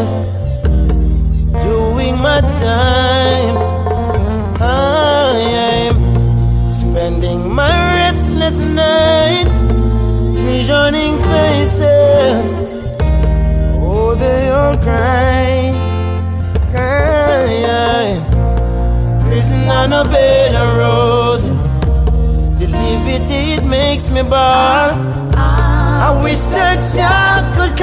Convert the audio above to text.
faces, doing my time. I am spending my restless nights visioning faces. Oh, they all cry, cry. Prison on a bed of roses. The liberty, it makes me ball. I wish that you could